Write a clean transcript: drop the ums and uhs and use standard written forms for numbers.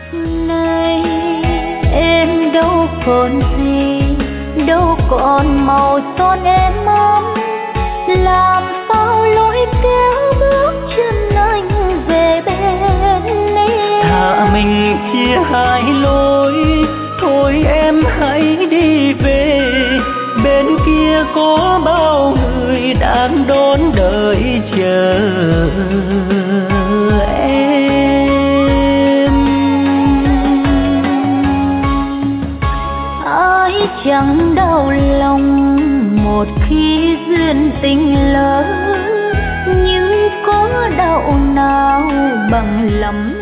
Này em đâu còn gì, đâu còn màu son em ấm, làm sao lối kéo bước chân anh về bên em. Thà mình chia hai lối, thôi em hãy đi về, bên kia có bao người đang đón đợi chờ em. Ai chẳng đau lòng một khi duyên tình lỡ, nhưng có đau nào bằng lắm